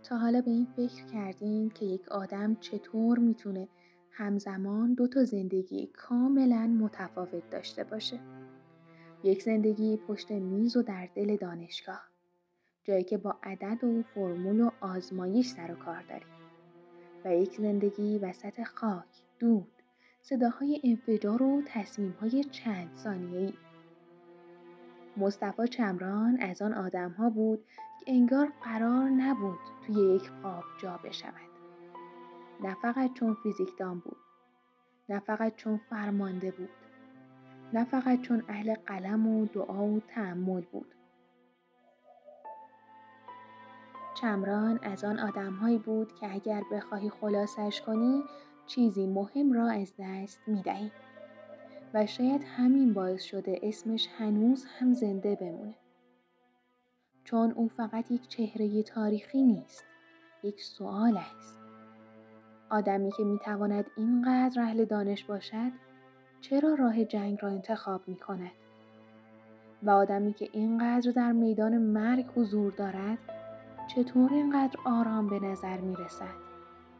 تا حالا به این فکر کردین که یک آدم چطور میتونه همزمان دو تا زندگی کاملا متفاوت داشته باشه؟ یک زندگی پشت میز و در دل دانشگاه، جایی که با عدد و فرمول و آزمایش سر و کار داریم، و یک زندگی وسط خاک، دود، صداهای انفجار و تصمیمهای چند ثانیه‌ای. مصطفی چمران از آن آدم‌ها بود که انگار قرار نبود توی یک قاب جا بشود. نه فقط چون فیزیکدان بود، نه فقط چون فرمانده بود، نه فقط چون اهل قلم و دعا و تأمل بود. چمران از آن آدم‌هایی بود که اگر بخواهی خلاصش کنی، چیزی مهم را از دست می‌دهی. و شاید همین باعث شده اسمش هنوز هم زنده بمونه. چون او فقط یک چهره تاریخی نیست، یک سوال است. آدمی که میتواند اینقدر اهل دانش باشد، چرا راه جنگ را انتخاب میکند؟ و آدمی که اینقدر در میدان مرگ حضور دارد، چطور اینقدر آرام به نظر میرسد؟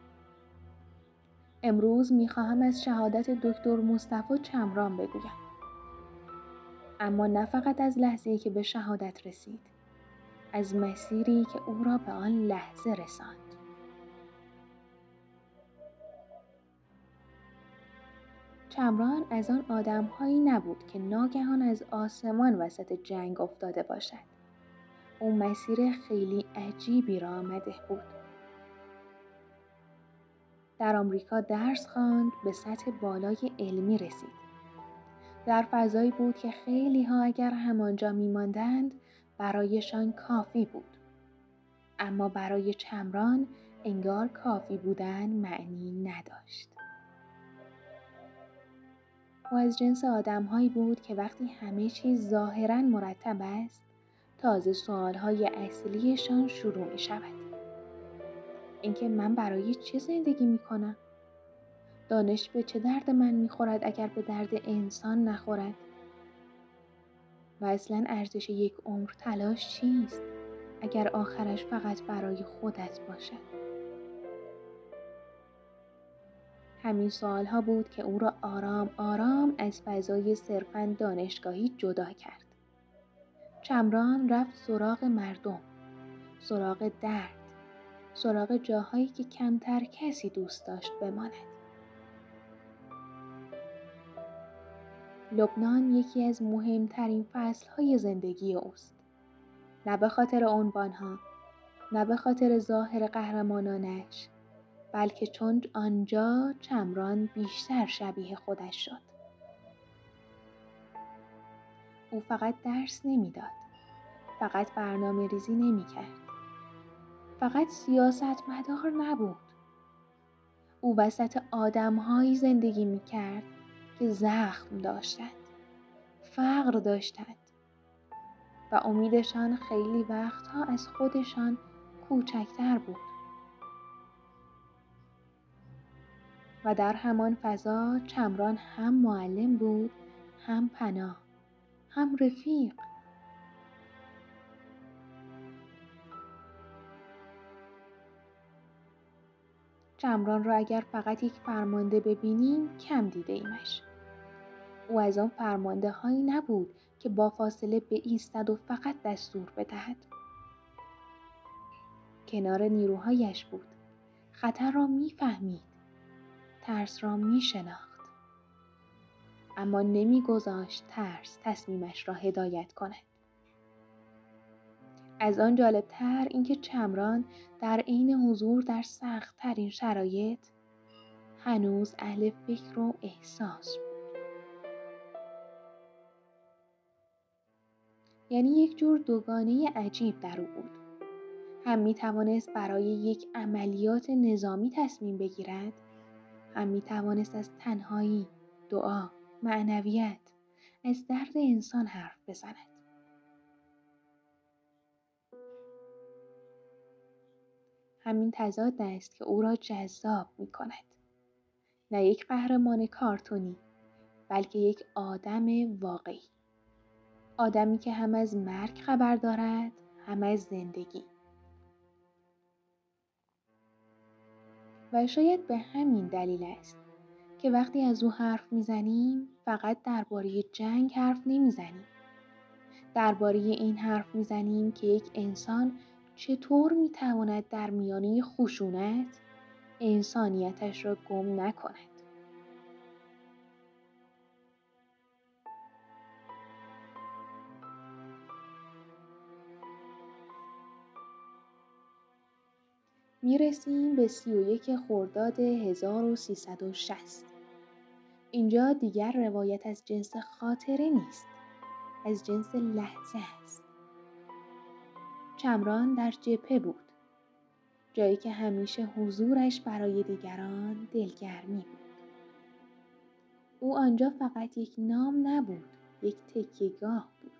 امروز میخواهم از شهادت دکتر مصطفی چمران بگویم. اما نه فقط از لحظه‌ای که به شهادت رسید، از مسیری که او را به آن لحظه رساند. چمران از آن آدم‌هایی نبود که ناگهان از آسمان وسط جنگ افتاده باشد. او مسیر خیلی عجیبی را آمده بود. در آمریکا درس خواند، به سطح بالای علمی رسید. در فضایی بود که خیلی‌ها اگر همانجا می‌ماندند برایشان کافی بود. اما برای چمران انگار کافی بودن معنی نداشت. او از جنس آدم‌هایی بود که وقتی همه چیز ظاهراً مرتب است، تازه سوال‌های اصلیشان شروع می‌شود. اینکه من برای چه زندگی می‌کنم؟ دانش به چه درد من می‌خورد اگر به درد انسان نخورد؟ و اصلاً ارزش یک عمر تلاش چیست اگر آخرش فقط برای خودت باشد؟ همین سوال‌ها بود که او را آرام آرام از فضای صرفاً دانشگاهی جدا کرد. چمران رفت سراغ مردم، سراغ درد، سراغ جاهایی که کمتر کسی دوست داشت بماند. لبنان یکی از مهمترین فصل‌های زندگی اوست. نه به خاطر عنوان‌ها، نه به خاطر ظاهر قهرمانانش، بلکه چون آنجا چمران بیشتر شبیه خودش شد. او فقط درس نمیداد، فقط برنامه ریزی نمی کرد، فقط سیاستمدار نبود. او وسط آدم‌هایی زندگی می کرد که زخم داشتند، فقر داشتند و امیدشان خیلی وقتها از خودشان کوچکتر بود. و در همان فضا چمران هم معلم بود، هم پناه، هم رفیق. چمران را اگر فقط یک فرمانده ببینیم کم دیده ایمش. او از آن فرمانده هایی نبود که با فاصله بایستد و فقط دستور بدهد. کنار نیروهایش بود. خطر را میفهمید. ترس را میشناخت. اما نمیگذاشت ترس تصمیمش را هدایت کند. از آن جالبتر اینکه چمران در عین حضور در سخت‌ترین شرایط هنوز اهل فکر و احساس بود. یعنی یک جور دوگانه عجیب در او بود. هم می توانست برای یک عملیات نظامی تصمیم بگیرد، هم می توانست از تنهایی، دعا، معنویت، از درد انسان حرف بزند. همین تضاد است که او را جذاب می کند. نه یک قهرمان کارتونی، بلکه یک آدم واقعی. آدمی که هم از مرگ خبر دارد، هم از زندگی. و شاید به همین دلیل است که وقتی از او حرف میزنیم فقط درباره جنگ حرف نمیزنیم. درباره این حرف میزنیم که یک انسان چطور میتواند در میانه خشونت انسانیتش را گم نکند. میرسیم به 31 خرداد 1360. اینجا دیگر روایت از جنس خاطره نیست، از جنس لحظه است. چمران در جبهه بود، جایی که همیشه حضورش برای دیگران دلگرمی بود. او آنجا فقط یک نام نبود، یک تکیه‌گاه بود.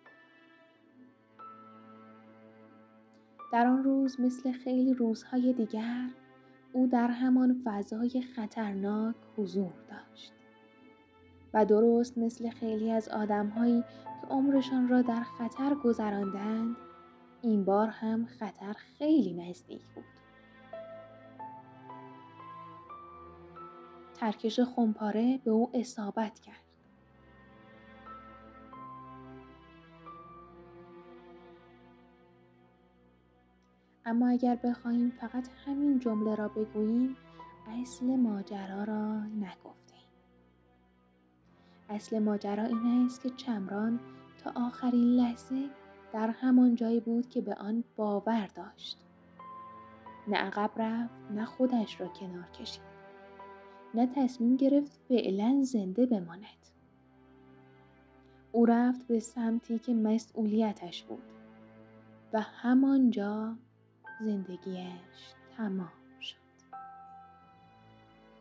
در آن روز مثل خیلی روزهای دیگر او در همان فضای خطرناک حضور داشت و درست مثل خیلی از آدم‌هایی که عمرشان را در خطر گذراندند، این بار هم خطر خیلی نزدیک بود. ترکش خمپاره به او اصابت کرد. اما اگر بخواهیم فقط همین جمله را بگوییم، اصل ماجرا را نگفتیم. اصل ماجرا این است که چمران تا آخرین لحظه در همان جایی بود که به آن باور داشت. نه عقب رفت، نه خودش را کنار کشید. نه تصمیم گرفت فعلا زنده بماند. او رفت به سمتی که مسئولیتش بود و همانجا زندگیش تمام.